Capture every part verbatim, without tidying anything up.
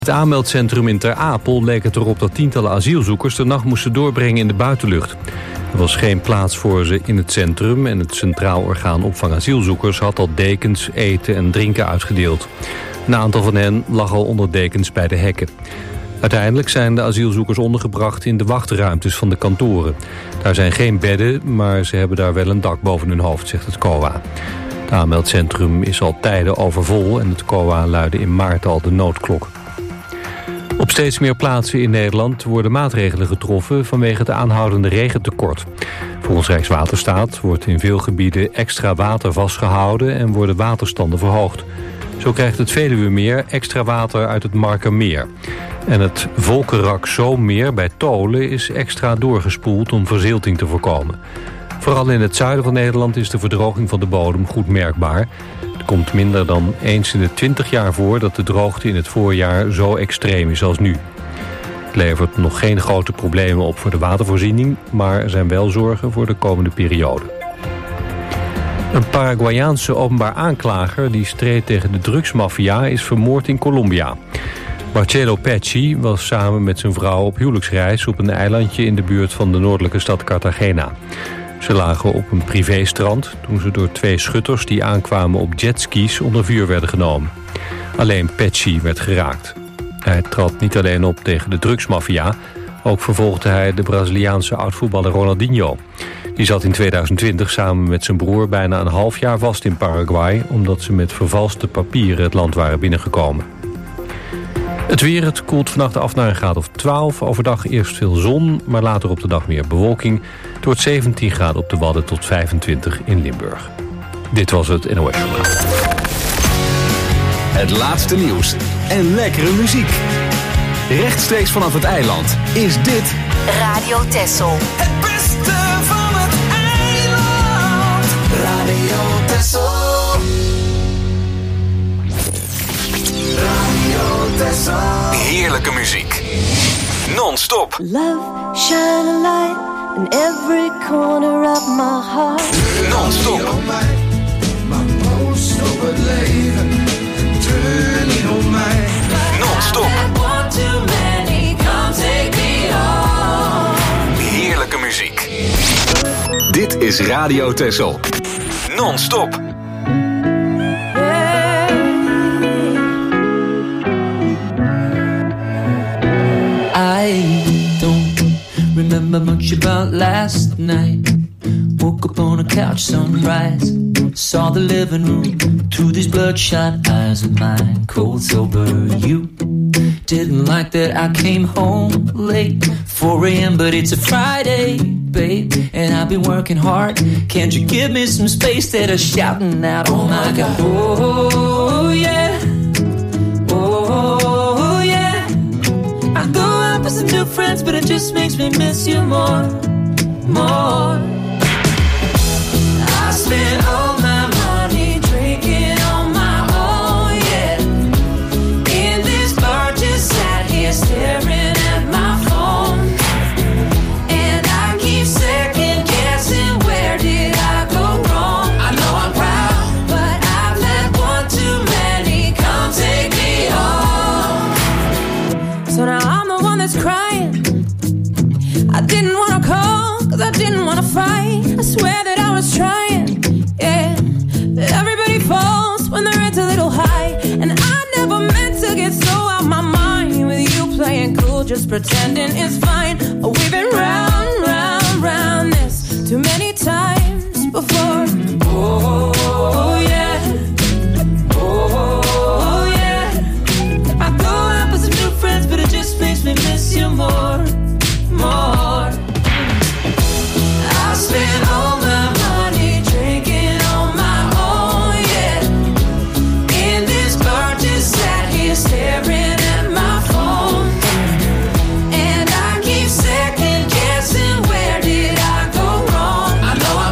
Het aanmeldcentrum in Ter Apel leek het erop dat tientallen asielzoekers de nacht moesten doorbrengen in de buitenlucht. Er was geen plaats voor ze in het centrum en het Centraal Orgaan Opvang Asielzoekers had al dekens, eten en drinken uitgedeeld. Een aantal van hen lag al onder dekens bij de hekken. Uiteindelijk zijn de asielzoekers ondergebracht in de wachtruimtes van de kantoren. Daar zijn geen bedden, maar ze hebben daar wel een dak boven hun hoofd, zegt het C O A. Het aanmeldcentrum is al tijden overvol en het C O A luidde in maart al de noodklok. Op steeds meer plaatsen in Nederland worden maatregelen getroffen vanwege het aanhoudende regentekort. Volgens Rijkswaterstaat wordt in veel gebieden extra water vastgehouden en worden waterstanden verhoogd. Zo krijgt het Veluwemeer extra water uit het Markermeer. En het Volkerak-Zoommeer bij Tolen is extra doorgespoeld om verzilting te voorkomen. Vooral in het zuiden van Nederland is de verdroging van de bodem goed merkbaar. Het komt minder dan eens in de twintig jaar voor dat de droogte in het voorjaar zo extreem is als nu. Het levert nog geen grote problemen op voor de watervoorziening, maar er zijn wel zorgen voor de komende periode. Een Paraguayaanse openbaar aanklager die streed tegen de drugsmafia is vermoord in Colombia. Marcelo Pecci was samen met zijn vrouw op huwelijksreis op een eilandje in de buurt van de noordelijke stad Cartagena. Ze lagen op een privéstrand toen ze door twee schutters die aankwamen op jetskis onder vuur werden genomen. Alleen Pecci werd geraakt. Hij trad niet alleen op tegen de drugsmafia, ook vervolgde hij de Braziliaanse oud-voetballer Ronaldinho. Die zat in tweeduizend twintig samen met zijn broer bijna een half jaar vast in Paraguay, omdat ze met vervalste papieren het land waren binnengekomen. Het weer, het koelt vannacht af naar een graad of twaalf. Overdag eerst veel zon, maar later op de dag meer bewolking. Het wordt zeventien graden op de Wadden tot vijfentwintig in Limburg. Dit was het N O S-journaal. Het laatste nieuws en lekkere muziek. Rechtstreeks vanaf het eiland is dit Radio Texel. Het beste van het eiland. Radio Texel. Radio Texel. Heerlijke muziek. Non-stop. Love, shine a light in every corner of my heart. Non-stop. Non-stop. Heerlijke muziek. Dit is Radio Texel. Non-stop. I don't remember much about last night. Woke up on a couch, sunrise. Saw the living room through these bloodshot eyes of mine. Cold sober, you didn't like that I came home late. four a.m. but it's a Friday, babe, and I've been working hard. Can't you give me some space? That are shouting out, oh my God. Oh yeah, oh yeah. I go out with some new friends, but it just makes me miss you more, more. I spent all my money drinking on my own, yeah. In this bar, just sat here staring at my phone. And I keep second guessing, where did I go wrong? I know I'm proud, but I've let one too many come take me home. So now I'm the one that's crying. I didn't wanna call, cause I didn't wanna fight. I swear that I was trying, yeah. Everybody falls when their head's a little high. And I never meant to get so out my mind. With you playing cool, just pretending it's fine. We've been round, round, round this too many times before. Oh yeah, oh yeah. I go out with some new friends, but it just makes me miss you more, more. I spent all my money drinking on my own, yeah. In this bar, just sat here staring at my phone. And I keep second guessing, where did I go wrong? I know I'm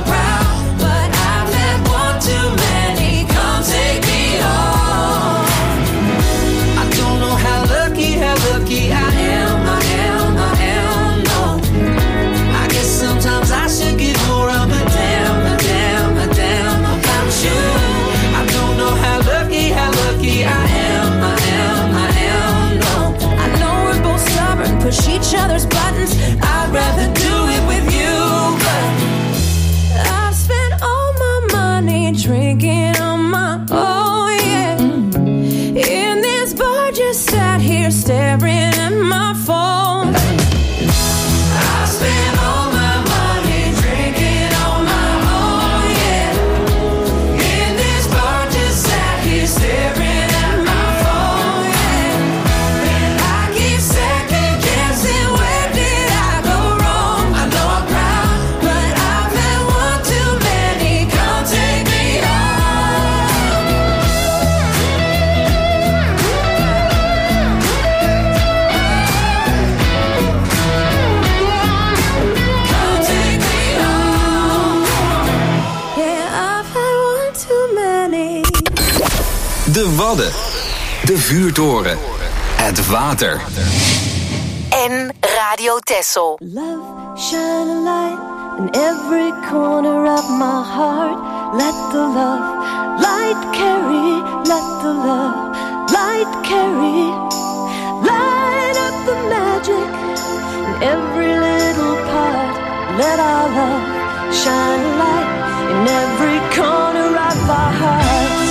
sat here staring at my phone. I spent all my money drinking on my own, yeah. In this bar, just sat here staring at my phone, yeah. I keep second guessing, where did I go wrong? I know I'm proud, but I've had one too many. Come take me home. Come take me home. Yeah, I've had one too many. De Wadden. De Vuurtoren. Het water. En Radio Texel. Love, shine a light in every corner of my heart. Let the love light carry, let the love light carry. Light up the magic in every little part. Let our love shine a light in every corner of our hearts.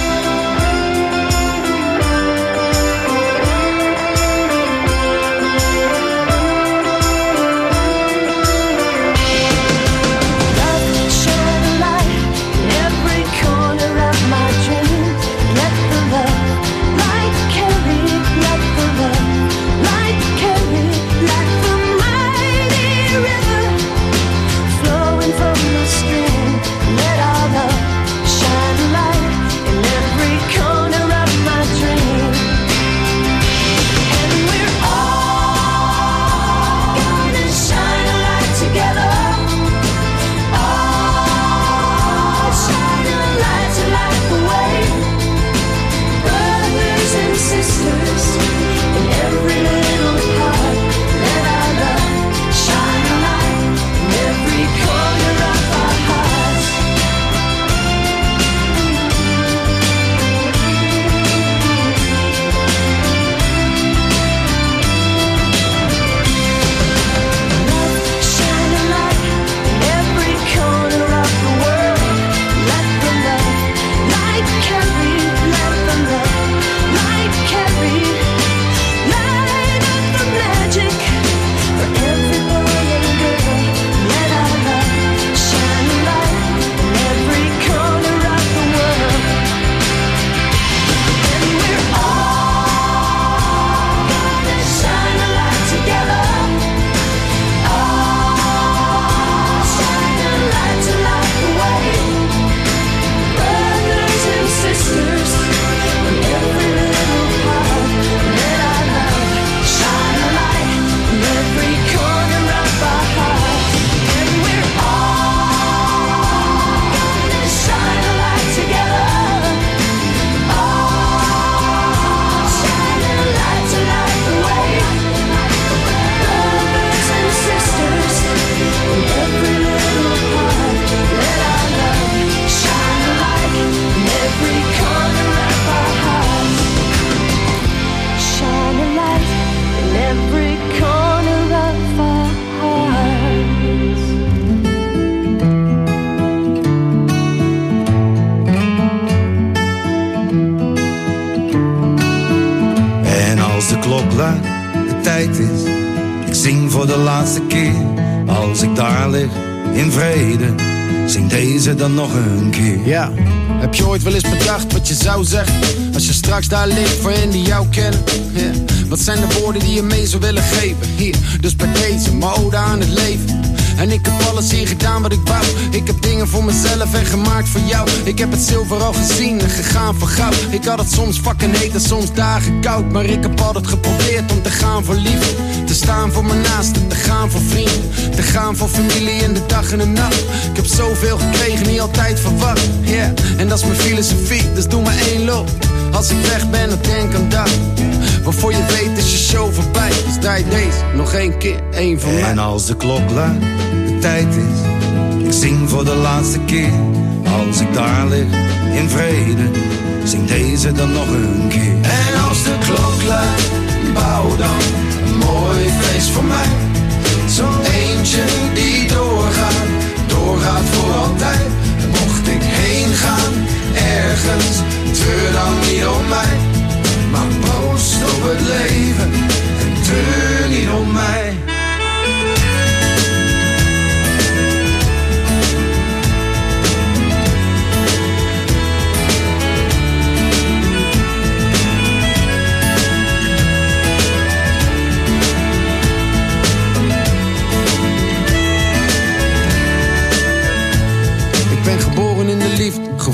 De tijd is, ik zing voor de laatste keer. Als ik daar lig in vrede, zing deze dan nog een keer. Ja, heb je ooit wel eens bedacht wat je zou zeggen als je straks daar ligt voor hen die jou kennen? Ja. Wat zijn de woorden die je mee zou willen geven? Hier, dus bij deze, mijn ode aan het leven. En ik heb alles hier gedaan wat ik wou. Ik heb dingen voor mezelf en gemaakt voor jou. Ik heb het zilver al gezien en gegaan voor goud. Ik had het soms fucking heet en soms dagen koud. Maar ik heb altijd geprobeerd om te gaan voor liefde. Te staan voor mijn naasten, te gaan voor vrienden. Te gaan voor familie in de dag en de nacht. Ik heb zoveel gekregen, niet altijd verwacht. Yeah, en dat is mijn filosofie, dus doe maar één loop. Als ik weg ben, dan denk aan dat. Want voor je weet is je show voorbij. Dus draai deze nog één keer, één van mij. En als de klok luidt, de tijd is, ik zing voor de laatste keer. Als ik daar lig in vrede, zing deze dan nog een keer. En als de klok luidt, bouw dan een mooi feest voor mij. Zo'n eentje die doorgaat, doorgaat voor altijd. En mocht ik heen gaan, ergens, treur dan niet om mij. Maar proost op het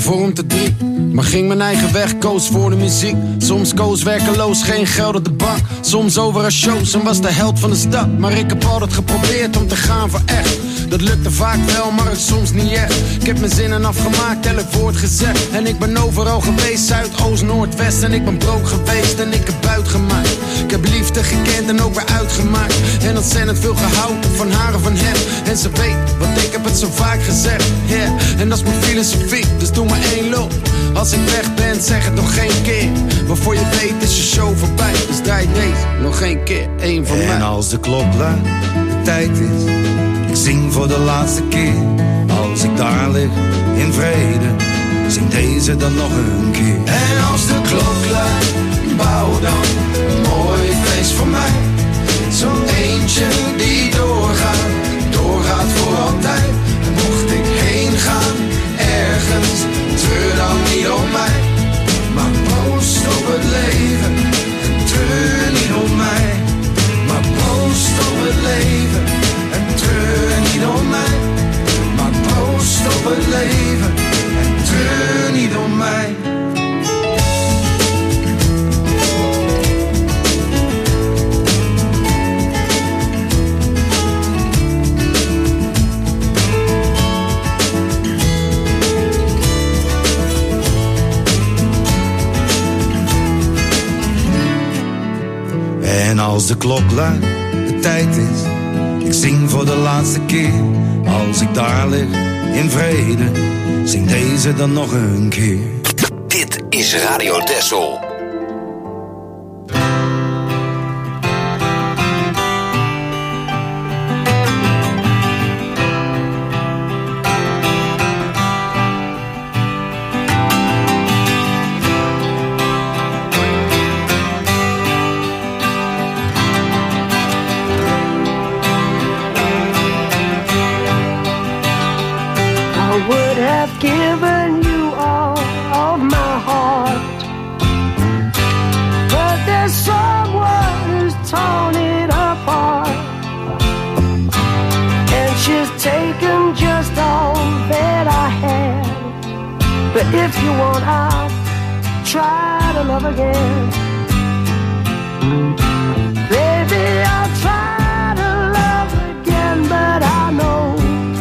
vormte drie. Maar ging mijn eigen weg, koos voor de muziek. Soms koos werkeloos, geen geld op de bank. Soms over een shows en was de held van de stad. Maar ik heb altijd geprobeerd om te gaan voor echt. Dat lukte vaak wel, maar het soms niet echt. Ik heb mijn zinnen afgemaakt, elk woord gezegd. En ik ben overal geweest, Zuid, Oost, Noord, West. En ik ben broke geweest en ik heb buit gemaakt. Ik heb liefde gekend en ook weer uitgemaakt. En ontzettend veel gehouden van haar en van hem. En ze weet, want ik heb het zo vaak gezegd. Yeah. En dat is mijn filosofie, dus doe maar één loop. Als ik weg ben, zeg het nog geen keer. Maar voor je weet is je show voorbij. Dus draai deze nog geen keer, één van mij. En als de klok luidt, de tijd is. Ik zing voor de laatste keer. Als ik daar lig, in vrede. Zing deze dan nog een keer. En als de klok luidt, bouw dan een mooi feest voor mij. Zo'n eentje die doorgaat, doorgaat voor altijd. En mocht ik heen gaan, ergens, treur dan niet om mij. Maar proost op het leven, en treur niet om mij. Maar proost op het leven, en treur niet om mij. Maar proost op het leven, en treur niet om mij. En als de klok luidt, de tijd is. Ik zing voor de laatste keer. Als ik daar lig, in vrede. Zing deze dan nog een keer. Dit is Radio Texel. Given you all of my heart, but there's someone who's torn it apart, and she's taken just all that I had. But if you want, I'll try to love again. Baby, I'll try to love again, but I know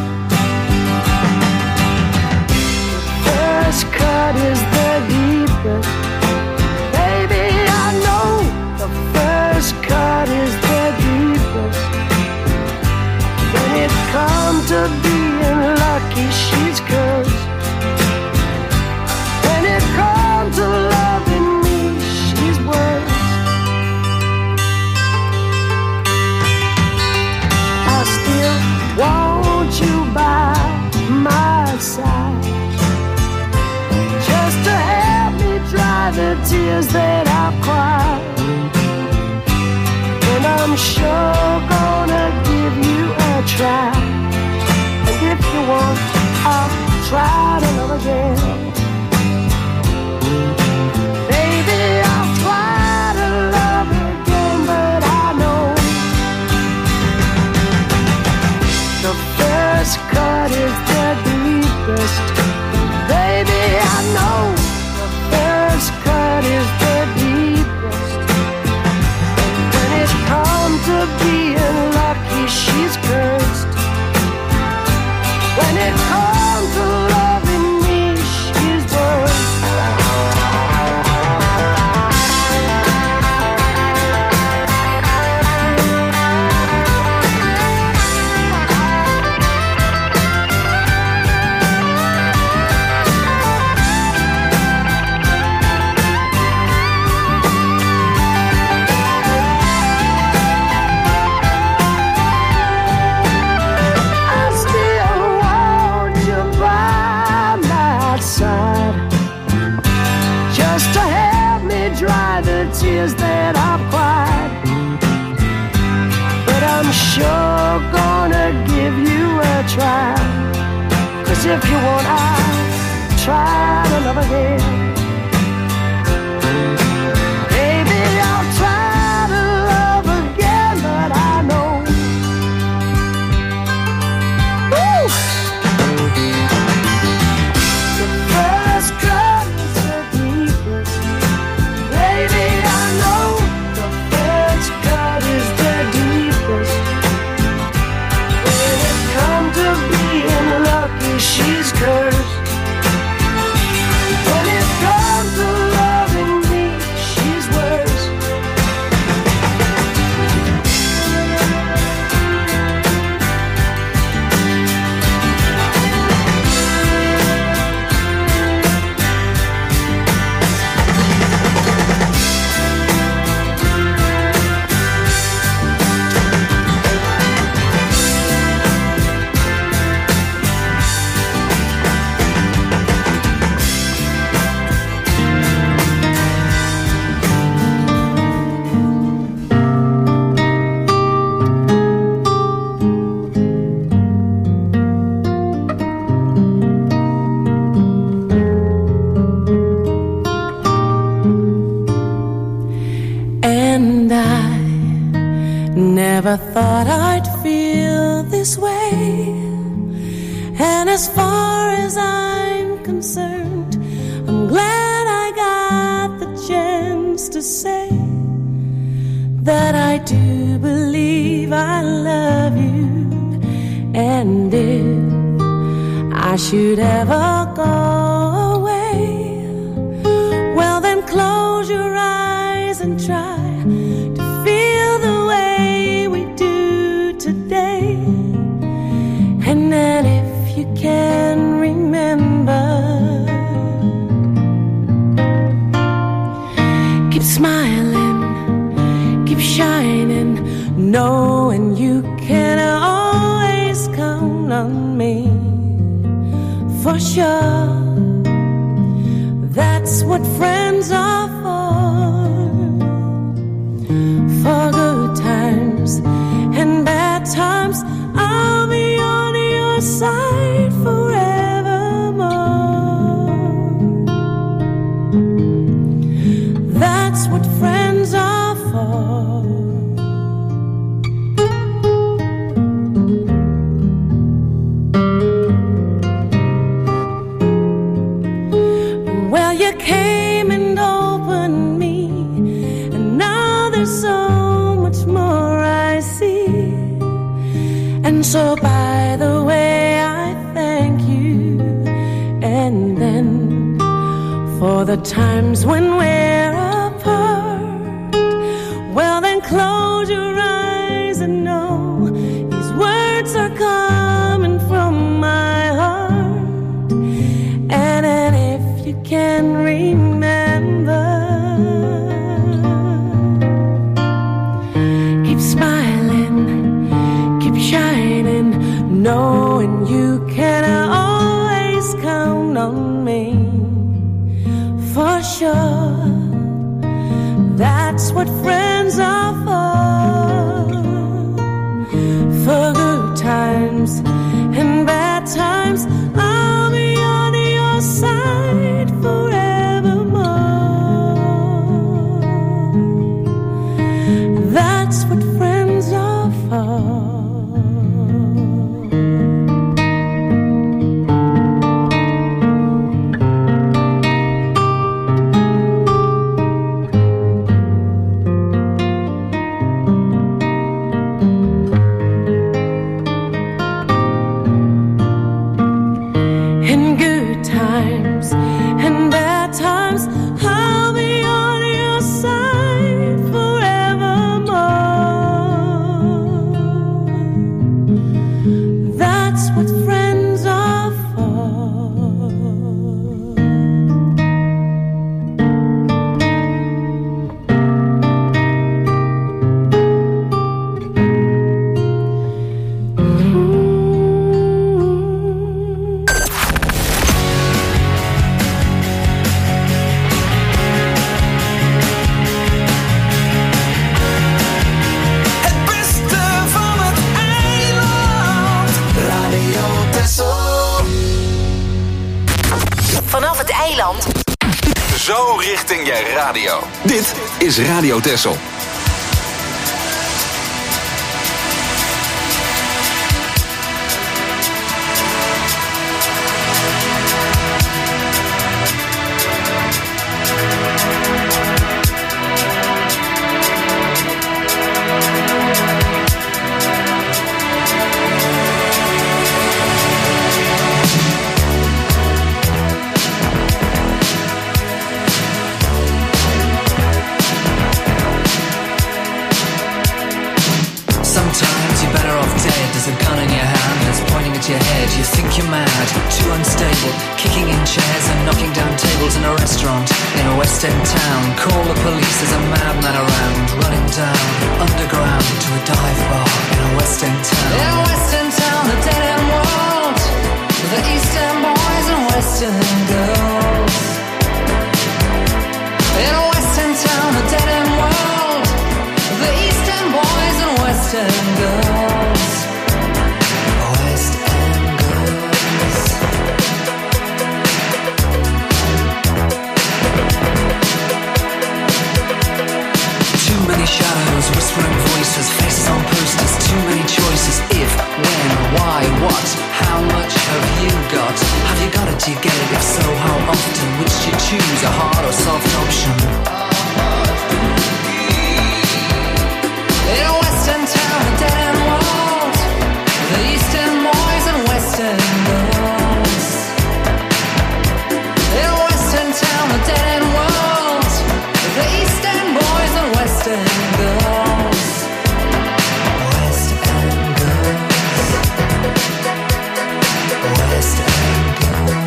first cut is the deepest. Baby, I know the first cut is the deepest. When it comes to being lucky, she's cursed. When it comes to loving me, she's worse. I still want you by my side, just to help me dry the tears that I've cried. And I'm sure gonna give you a try. And if you want, I'll try to love again. Baby, I'll try to love again, but I know the first cut is the deepest. Baby, I know the first cut is the deepest. When it comes to being lucky, she's cursed. When it comes to loving me, she's worse. Tears that I've cried, but I'm sure gonna give you a try. Cause if you want, I'll try to love again. Baby, I'll try to love again, but I know woo, the first Never thought I'd feel this way. And as far as I'm concerned, I'm glad I got the chance to say that I do believe I love you. And if I should ever go away, well then close your eyes and try to feel the way we do today. And then if you can remember, keep smiling, keep shining, knowing you can always count on me. For sure, that's what friends are for. For good times and bad times, I'll be on your side forevermore. That's what friends are for. Well, you came and opened me, and now there's so much more I see. And so by the way, I thank you. And then for the times when we're apart, well then close your eyes and know these words are coming from my heart. And then if you can remember, keep smiling, keep shining, knowing you can always count on me. For sure, that's what friends are for. For good times and bad times, I'll be on your side forevermore. That's what friends are for. In good times and bad times, I'll be on your side forevermore. That's what friends are for. Het beste van het eiland. Radio Texel. Vanaf het eiland. Zo richting je radio. Dit is Radio Texel. Sometimes you're better off dead. There's a gun in your hand that's pointing at your head. You think you're mad, too unstable, kicking in chairs and knocking down tables in a restaurant in a West End town. Call the police, there's a madman around, running down underground to a dive bar in a West End town. In a West End town, a dead end world, the East End boys and West End girls. In a West End town, a dead end world, the East End boys and West End girls. West End girls. Too many shadows, whispering voices, faces on choose a hard or soft option. In a western town, a dead end world, the eastern boys and western girls. In a western town, a dead end world, the eastern boys and western girls. West End girls. West End girls.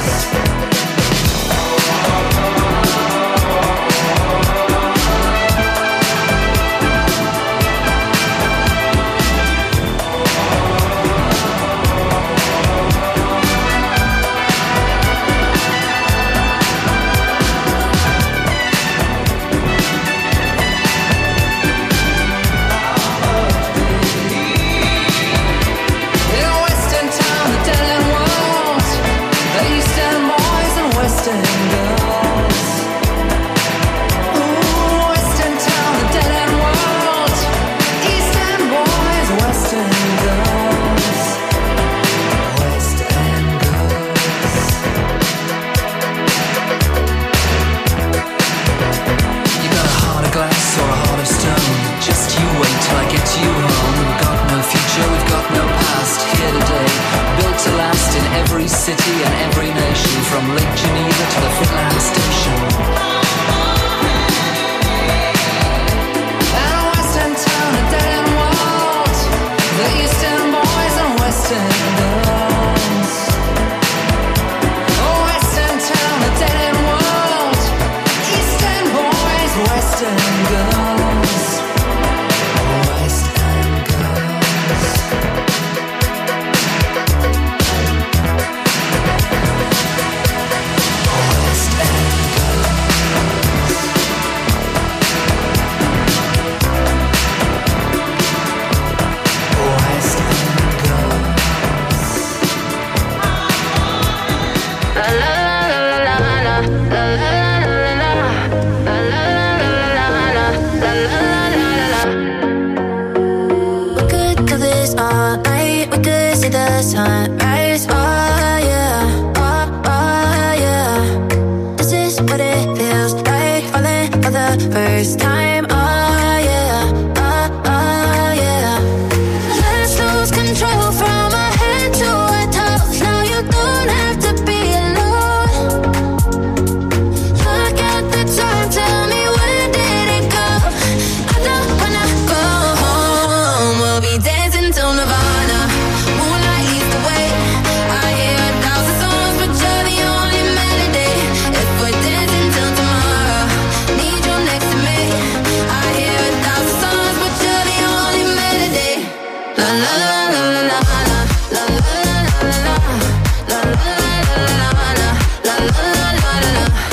City and every nation, from Lake Geneva to the Finland station. And a western town, a dead end world, the eastern boys and western girls. A western town, a dead end world, eastern boys, western girls. West End girls. Sunrise, oh yeah, oh, oh yeah. This is what it feels like, falling for the first time, oh yeah, oh, oh yeah. Let's lose control from our head to our toes. Now you don't have to be alone. Look at the time, tell me when did it go? I don't wanna go home. We'll be dancing till Nirvana. Moonlight leads the way. I hear a thousand songs, but you're the only melody. If we're dancing till tomorrow, need you next to me. I hear a thousand songs, but you're the only melody. La la la la la la la la la la la la la la la la.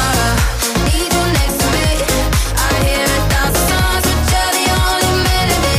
Melody.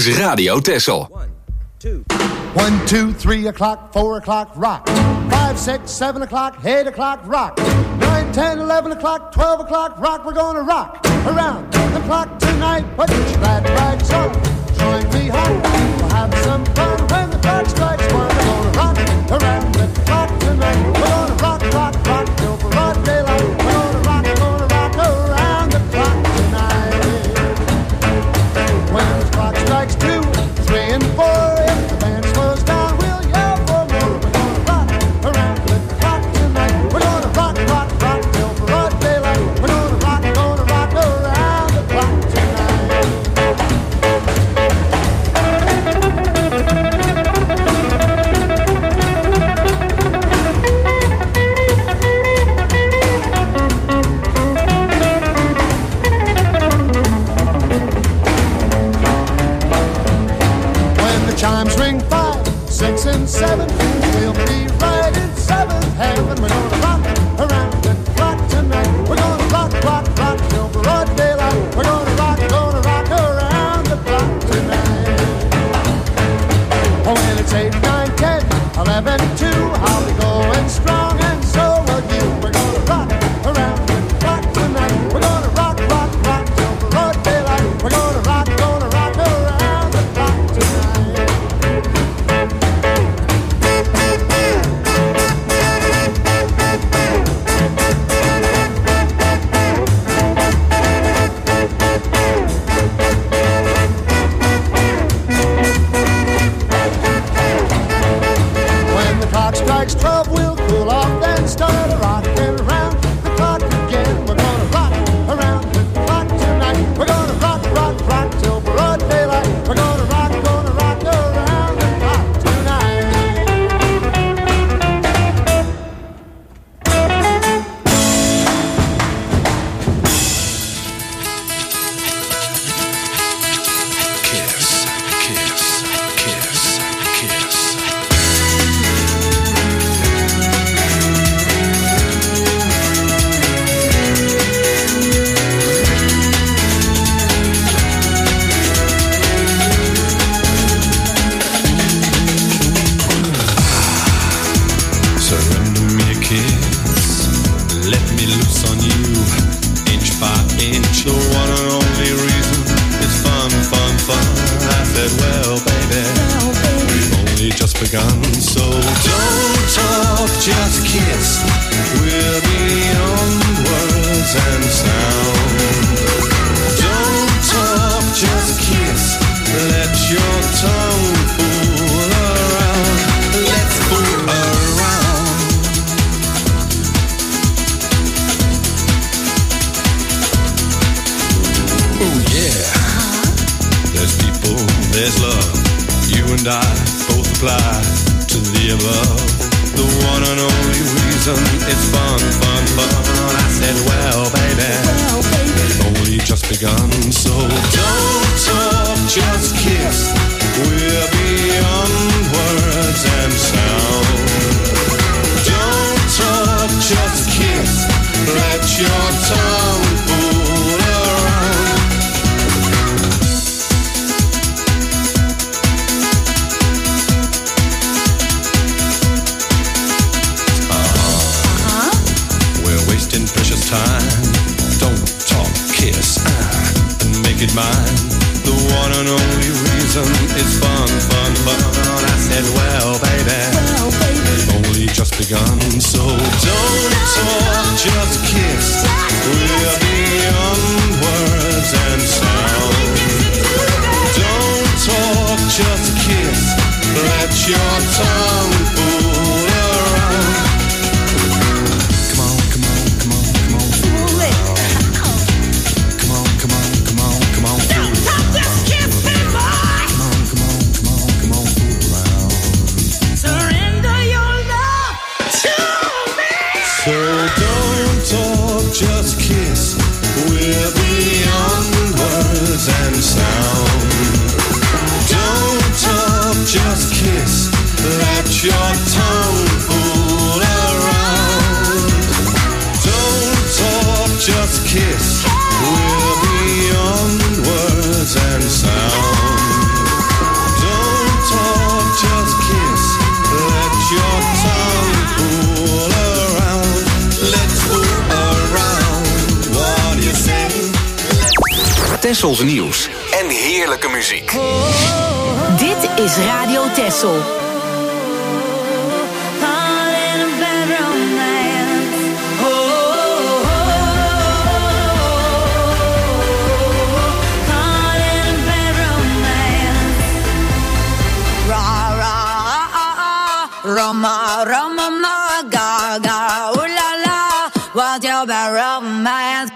is Radio Texel. One, two, three o'clock, four o'clock, rock. Five, six, seven o'clock, eight o'clock, rock. Nine, ten, eleven o'clock, twelve o'clock, rock. We're gonna rock around the clock tonight. Put your glad rags on, join me home. We'll have some fun when the clock strikes one. We're gonna rock around the clock tonight. We're gonna rock, rock, rock till broad daylight. We're gonna rock, gonna rock around the clock tonight. When the clock strikes two, three and four, if the band slows down, we'll yell for more. We're gonna rock around the clock tonight. We're gonna rock, rock, rock till broad daylight. We're gonna rock, gonna rock around the clock tonight. When the chimes ring five, six and seven, we'll be right in seventh heaven. We're gonna rock around the clock tonight. We're gonna rock, rock, rock till broad daylight. We're gonna rock, gonna rock around the clock tonight. Oh, when it's eight, nine, ten, eleven, two, I'll be going strong and so will you. We're gonna rock around the clock tonight. We're gonna rock, rock, rock till broad daylight. We're gonna rock, gonna rock around the clock tonight. When the clock strikes twelve, we'll cool off, then start a rockin' around the clock again. We're gonna rock around the clock tonight. We're gonna rock, rock, rock till broad daylight. We're gonna rock, gonna rock around the clock tonight. Kiss, kiss, kiss, kiss. Surrender me a kiss, let me loose on you, inch by inch. The one and only reason is fun, fun, fun. I said, well, baby, we've only just begun. So don't talk, just kiss. We're beyond words and sound. Don't talk, just kiss. Let your tongue fool around. Let's fool around. Oh yeah. There's people, there's love. You and I both apply to the above. The one and only reason it's fun, fun, fun. I said, well, baby, we've only just begun. So don't talk, just kiss. We're beyond words and sound. Don't talk, just kiss. Let your tongue fool around. Uh-huh. We're wasting precious time. Don't talk, kiss, uh, and make it mine. The one and only reason is fun, fun, fun. I said, well, baby, well, baby, we've only just begun. So don't talk, just kiss. We're beyond words and sound. Don't talk, just kiss. Let your tongue fool around. Come on, come on, come on, come on, fool around. Come on, come on, come on, come on, fool around. Don't talk, just kiss me, boy. Come on, come on, come on, come on, fool around. Surrender your love to me. So don't talk, just kiss. We're beyond words and sound. Don't talk, just kiss. Let your tongue fool around. Don't talk, just kiss. We're beyond words and sound. Tessels nieuws en heerlijke muziek. Dit is Radio Tessel. Roma, Roma, ma, ga, ga, ooh la la, what's your bad romance?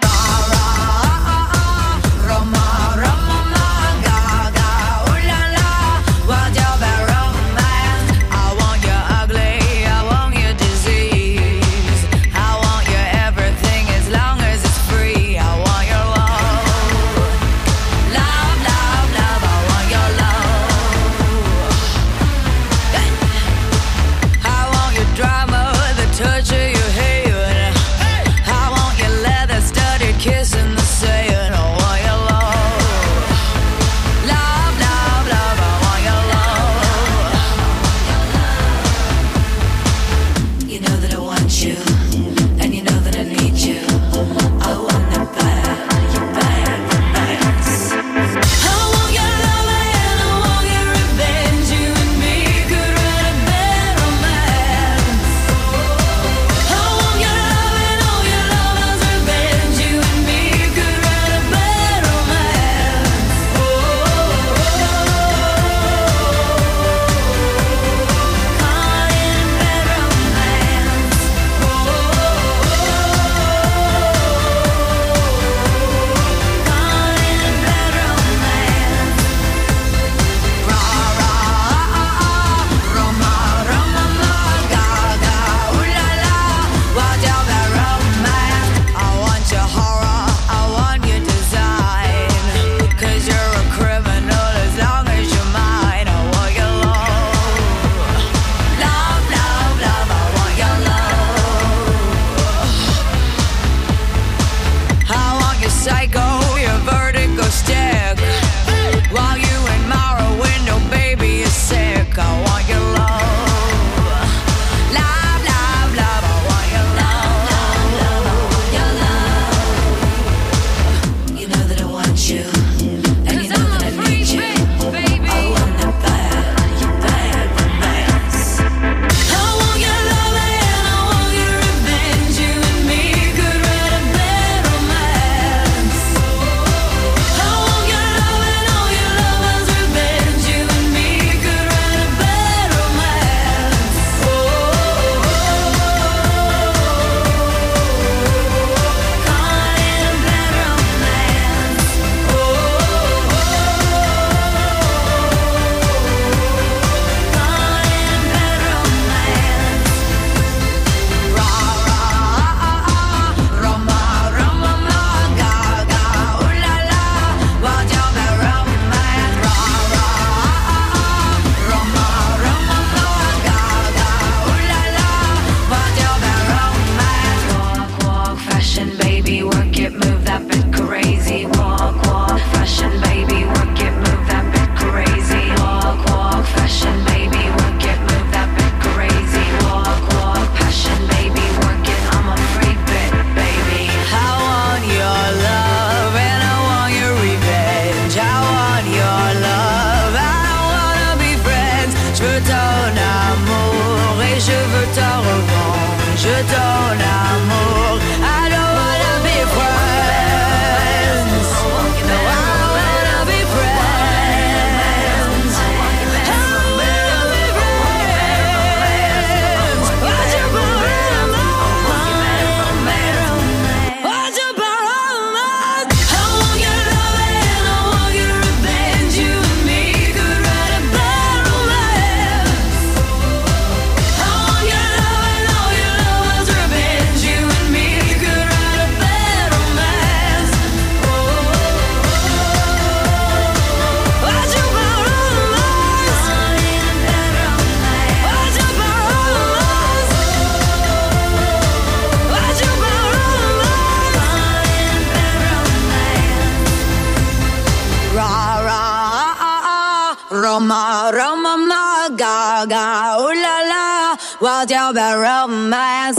Roma, Roma, ma, ga, ga, ooh la la, what's your bad romance?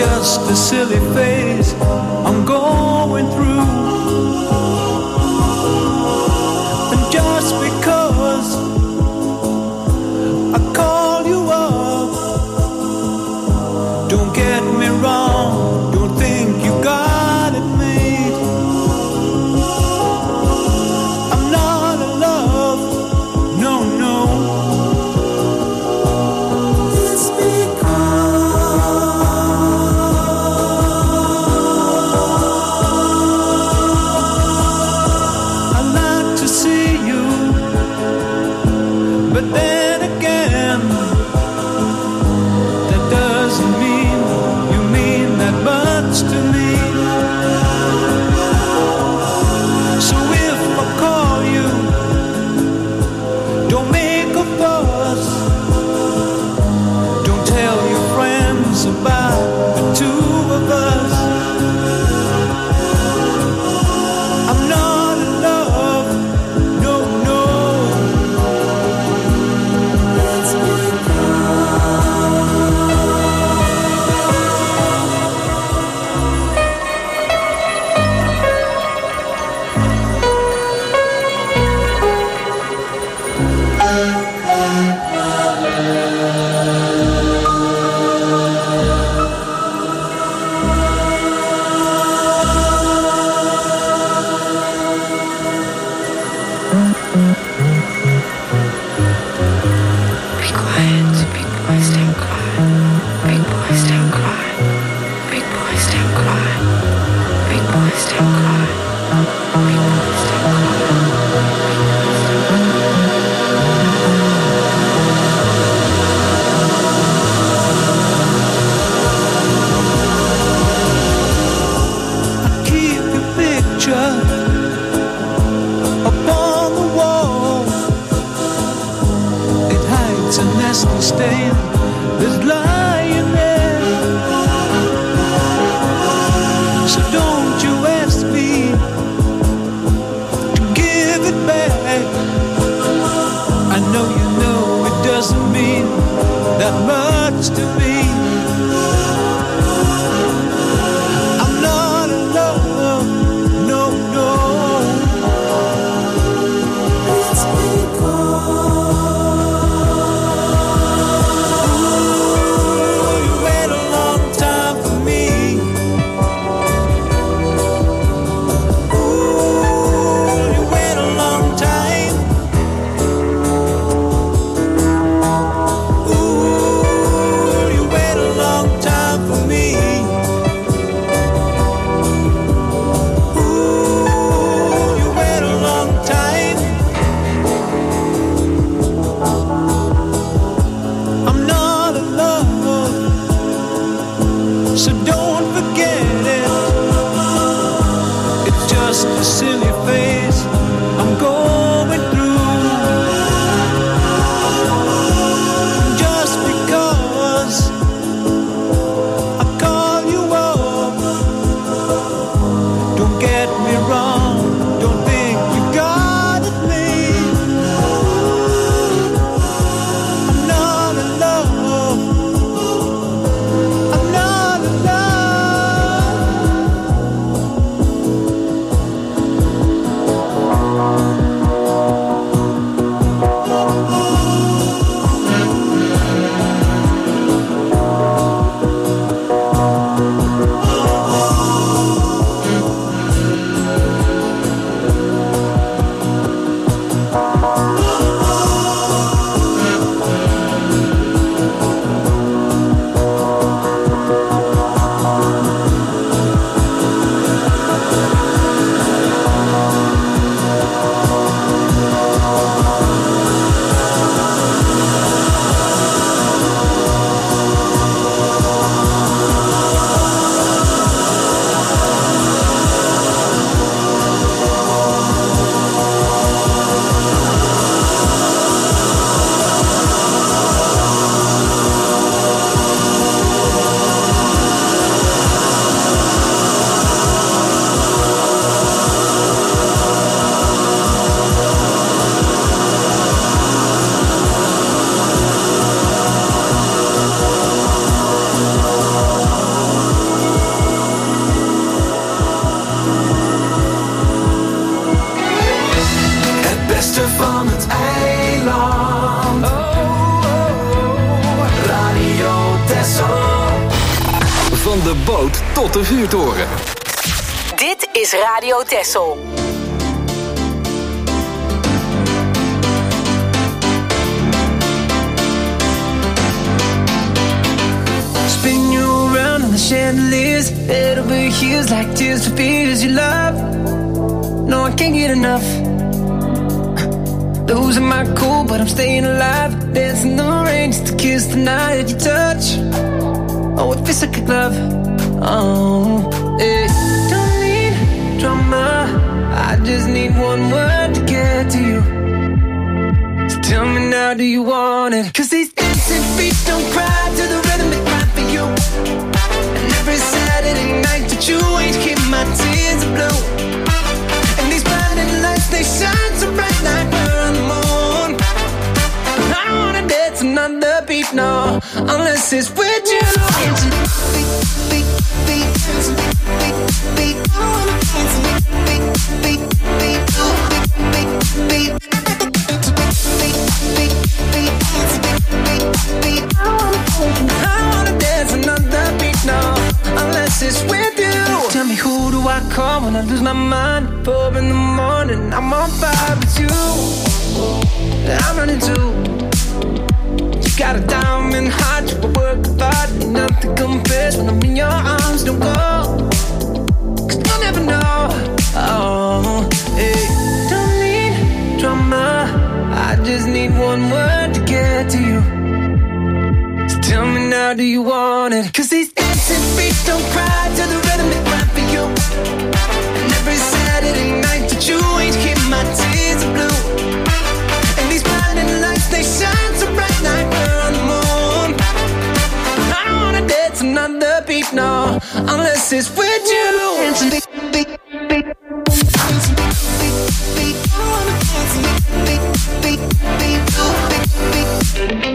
just a silly phase I'm going through. And just because I call you up, don't get me wrong, don't think you got it made. I'm not in love, no, no. It's then again, that doesn't mean you mean that much to me. So if I call you, don't make a fuss. Don't tell your friends about the two of us. I'm not in love, no, no. Big boys don't cry. Big boys don't cry. Big boys de boot tot de vuurtoren. Dit is Radio Texel. Spin you around on the chandeliers, head over heels like tears for fears you love. No, I can't get enough. Losing my cool, but I'm staying alive. Dancing the rain just to kiss the night that you touch. Oh, it feels like a glove. Oh, hey. Don't need drama, I just need one word to get to you. So tell me now, do you want it? Cause these dancing feet don't cry to the rhythm they cry for you. And every Saturday night that you ain't keep my tears blue. And these blinding lights, they shine so bright like we're on the moon. But I don't wanna dance another beat, no, unless it's with you. Beat, beat, beat, beat, beat, beat. I wanna dance beat, beat, beat, beat, beat, beat. I wanna dance another beat, no, unless it's with you. Tell me, who do I call when I lose my mind? Four in the morning, I'm on fire with you. I'm running too. You got a diamond heart, you work hard, ain't nothing compares when I'm in your arms. Don't go, cause you'll never know. Oh, hey. Don't need drama, I just need one word to get to you. So tell me now, do you want it? Cause these dancing feet don't cry to the rhythm they cry for you. And every Saturday night that you ain't keep my tears blue. And these blinding lights, they shine so bright like we're on the moon. I don't wanna dance another beat, no, unless it's with you. Dancing beat, beat, beat. Dancing beat, beat, beat. I wanna dance beat, beat, beat, beat, beat.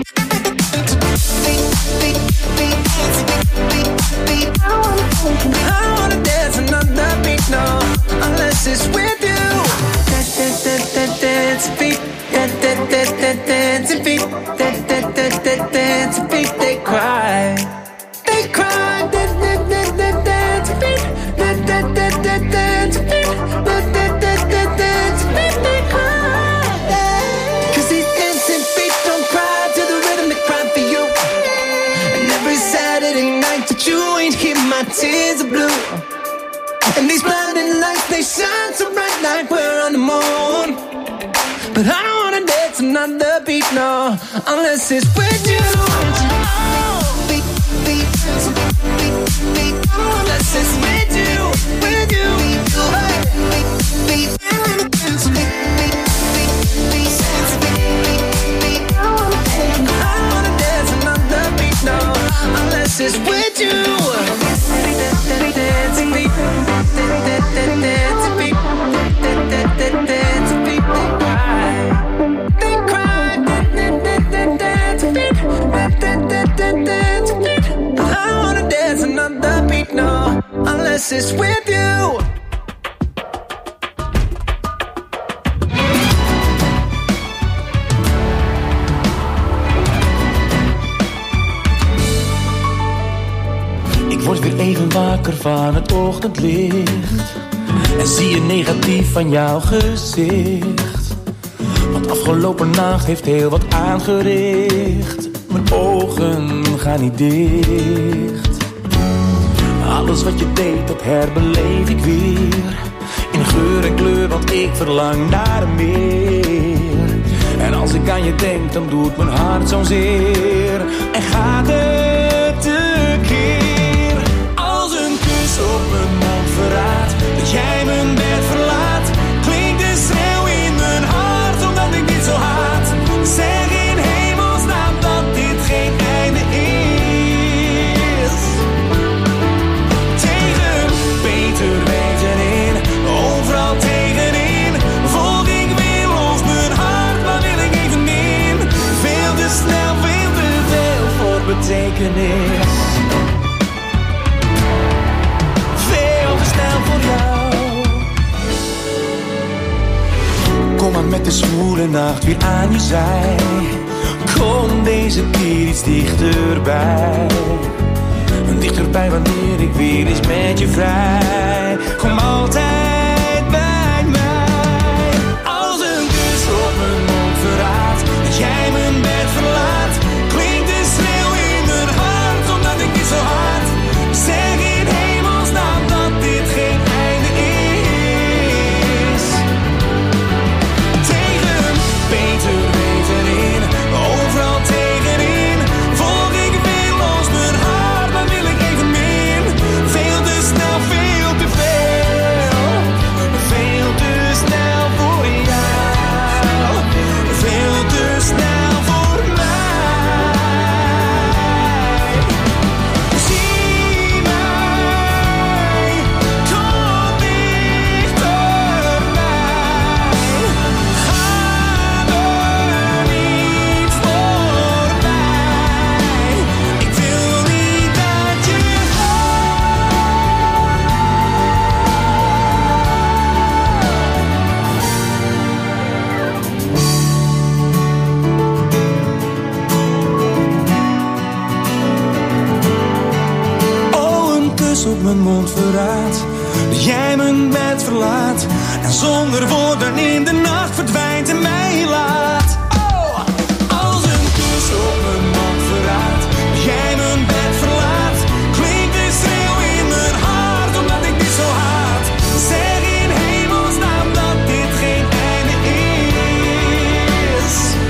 I wanna dance another beat, no, unless it's with you. Dance, dance, dance, dance, beat. Dance, dance, dance, dance, beat. Dance, dance, dance, dance, beat. They cry, they cry. Dance, dance, dance, dance, beat. Dance, dance, dance, dance, beat. Dance, dance, dance, beat. They cry. Cause these dancing feet don't cry to the rhythm they cry for you. And every Saturday night that you ain't keep my tears are blue. And these blinding lights, they shine so bright like we're on the moon. But I don't wanna dance another beat, no, unless it's with you. Beat, beat, beat, beat, unless it's with you, with you. Hey. Beat, beat, I wanna dance beat, beat, beat, beat, beat, beat. I wanna dance another beat, no, unless it's with you. Dancing beat, dancing beat, dancing beat, they cry, they cry, dancing beat, dancing beat. I wanna dance another beat, no, unless it's with you. Word weer even wakker van het ochtendlicht en zie je negatief van jouw gezicht. Want afgelopen nacht heeft heel wat aangericht. Mijn ogen gaan niet dicht. Alles wat je deed, dat herbeleef ik weer. In geur en kleur, want ik verlang naar meer. En als ik aan je denk, dan doet mijn hart zo'n zeer. En gaat het tekeer. Op mijn mond verraadt dat jij mijn bed verlaat. Klinkt de schreeuw in mijn hart omdat ik dit zo haat. Zeg in hemelsnaam dat dit geen einde is. Tegen beter weten in, overal tegenin. Volg ik weer los mijn hart, maar wil ik evenin. Veel te snel, veel te veel voor betekenis. Kom maar met de zwoele nacht weer aan je zij. Kom deze keer iets dichterbij. Dichterbij wanneer ik weer eens met je vrij. Kom altijd bij mij. Als een kus op mijn mond verraadt dat jij mijn bed verlaat, klinkt de schreeuw in mijn hart, omdat ik niet zo hard zeg in hemelsnaam dat dit geen einde is. Tegen beter weten in, overal tegenin, volg ik weerloos mijn hart, maar wil ik even meer. Veel te snel, veel te veel, veel te snel voor jou, veel te snel voor mij. Zie mij, kom dichterbij, ga er niet voorbij. Ik wil niet dat je Oh, een kus op mijn mond verraadt dat jij mijn bed verlaat en zonder woorden in de nacht verdwijnt en mij laat. Oh, als een kus op mijn mond verraadt dat jij mijn bed verlaat, klinkt de schreeuw in mijn hart, omdat ik niet zo haat. Zeg in hemelsnaam dat dit geen einde is.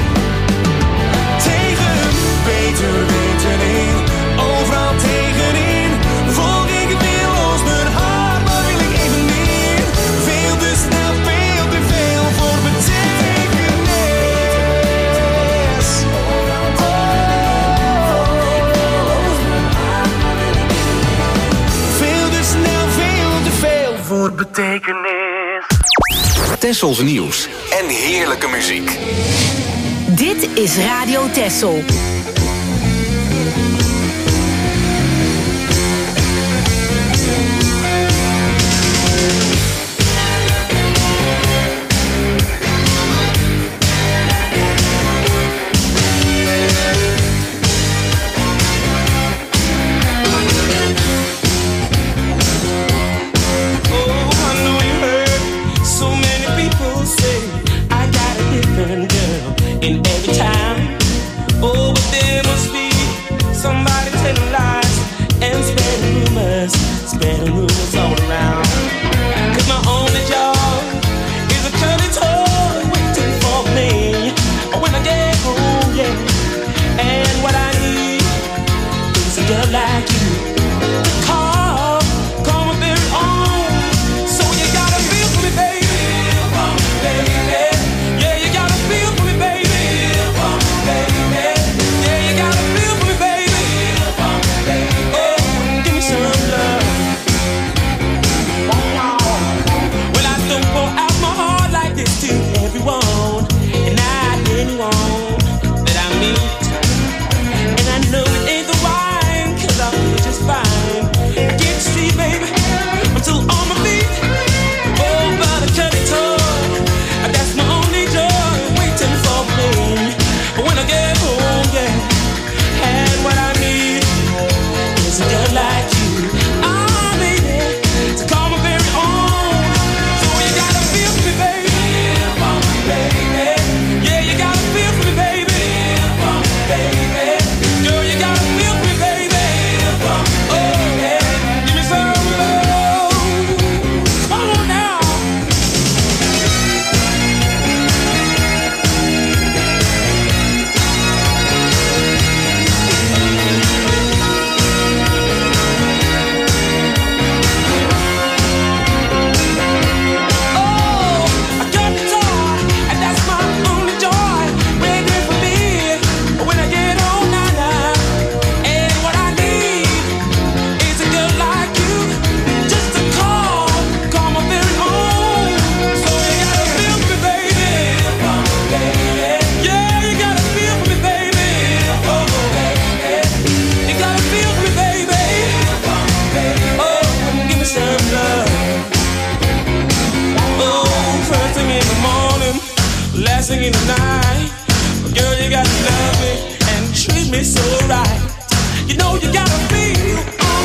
Tegen beter weten in, overal tegenin, volg ik weerloos mijn hart, maar wil ik even meer. Veel te snel, veel te veel voor betekenis. Veel te snel, veel te veel voor betekenis. Tessels nieuws en heerlijke muziek. Dit is Radio Tessel. In every time, oh, but there must be somebody telling lies and spreading rumors, spreading rumors all around. 'Cause my only job is a curly toy waiting for me when I get home, yeah. And what I need is a girl like you to call, call my very own. So you gotta feel for me, baby, feel for me, baby. Yeah, you gotta feel for me, baby. Singing tonight, girl, you gotta love me and treat me so right. You know you gotta feel.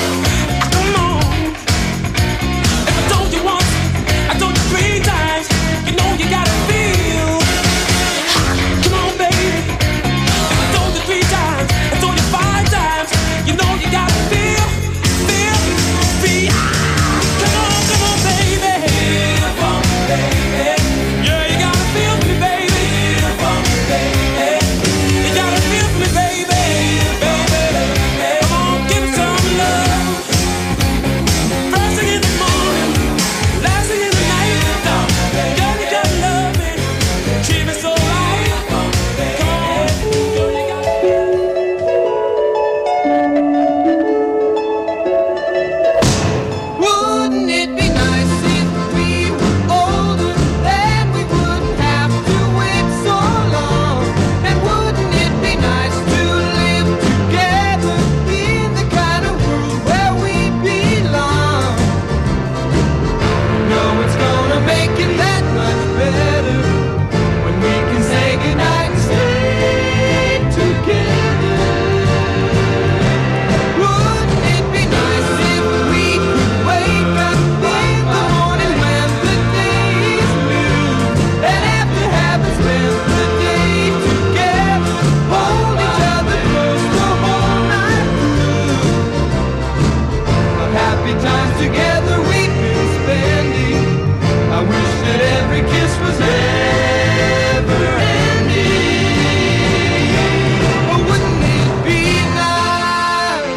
was never ending. Oh, wouldn't it be nice?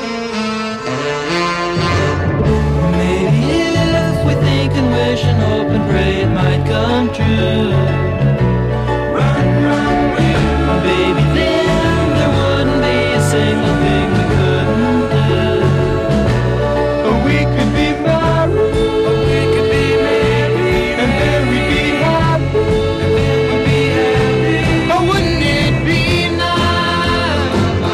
Maybe if we think and wish and hope and pray it might come true. Run, run, run, baby, then there wouldn't be a single thing we couldn't do. Oh, we could be married, oh, we could be married, and then we'd be happy, and then we'd be happy. Oh, wouldn't it be nice?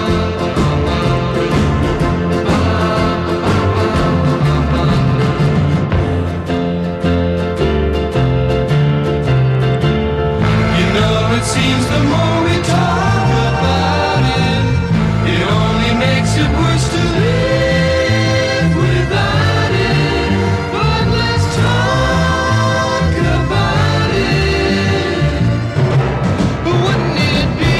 You know, it seems the more we talk about it, it only makes it worse to live without it. But let's talk about it. Wouldn't it be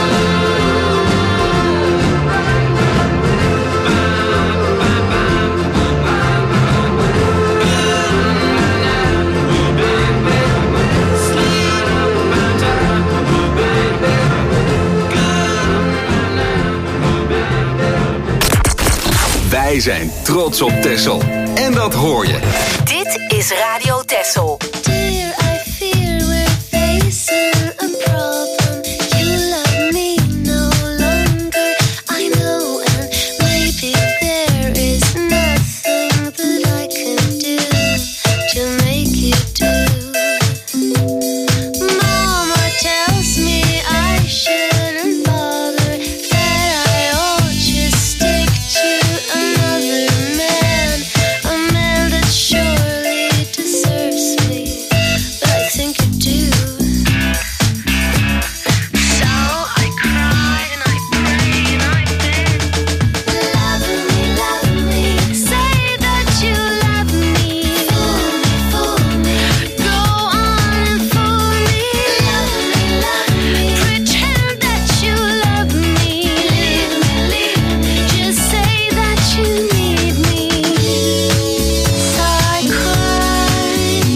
Wij zijn trots op Texel. En dat hoor je. Dit is Radio Texel. Dear, I fear we're facing a problem. You love me no longer, I know, and maybe there is nothing that I can do to make you do. Mama tells me I shouldn't bother, that I ought just stick to another man, a man that surely deserves me, but I think you do. So I cry and I pray and I beg, love me, love me, say that you love me, fool me, fool me, go on and fool me, love me, love me, pretend that you love me, leave me, leave me, just say that you need me. So I cry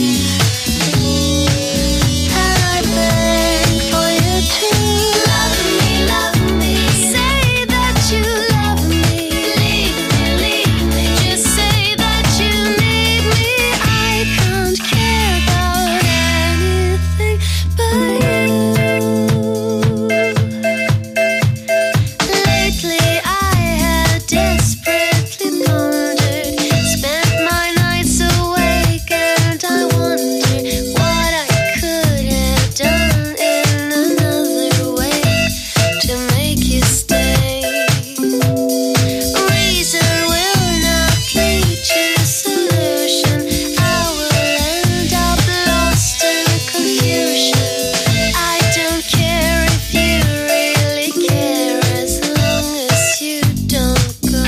and I beg for you to love me, love me, say that you love me, leave me, leave me, just say that you need me. I can't care about anything but you. Lately I have desperately pondered, spent my nights awake, and I wonder what I could have done in another way to make you stay. Reason will not lead to solution. I will end up lost in confusion. I don't care if you really care, as long as you don't go.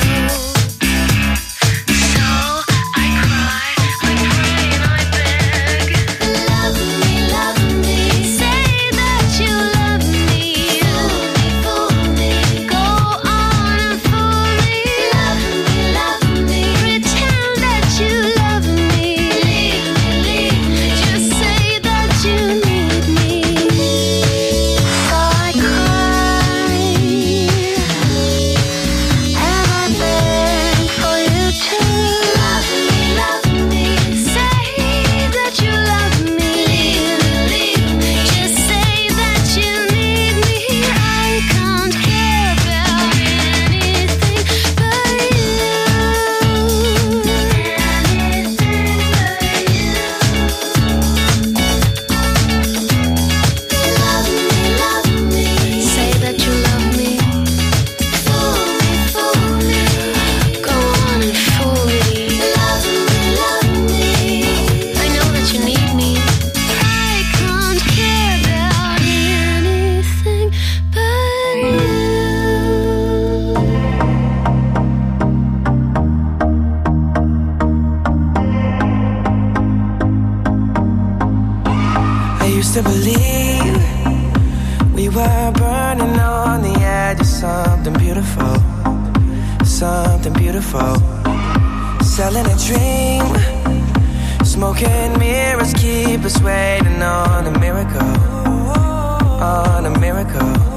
So I cry, I pray and I beg, love me, love me, say that you love me, fool me, fool me, go on and fool me, love me, love me, pretend that you love me, leave me, leave me, just say that you need me. So I cry and I beg for you to love me, love me, say that you love me, leave me, leave me, just say that you need me. I can't care about anything but you. Love me, love me, say that you love me, fool me, fool me, go on and fool me, love me, love me, I know that you need me. I can't care about anything but you. I used to believe we were burning on the edge of something beautiful, something beautiful. Selling a dream Smoke and mirrors keep us waiting on a miracle, on a miracle.